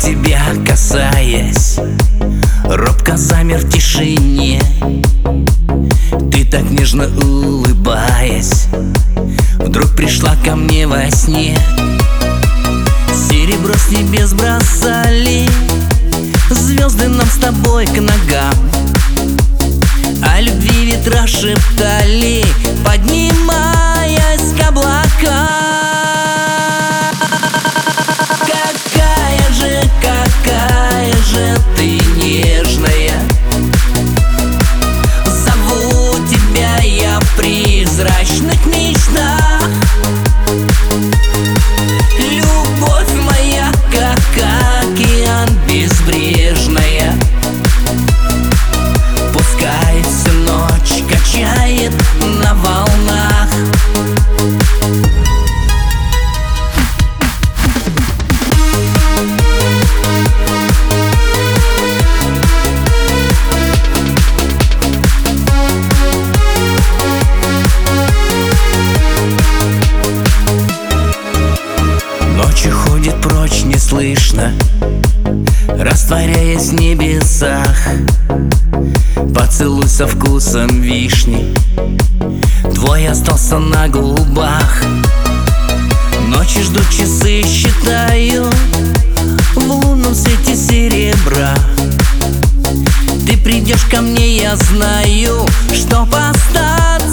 тебя касаясь, робко замер в тишине. Ты так нежно улыбаясь, вдруг пришла ко мне во сне. Серебро с небес бросали звезды нам с тобой к ногам, о любви ветра шептали, поднимаясь к облакам. Какая же ты нежная, зову тебя я в призрачных мечтах. Любовь моя, как океан безбрежная, пускай всю ночь качает на волнах. Ночью ходит прочь неслышно, растворяясь в небесах. Поцелуй со вкусом вишни, твой остался на губах. Ночи ждут, часы считаю в лунном свете серебра. Ты придешь ко мне, я знаю, что поставлю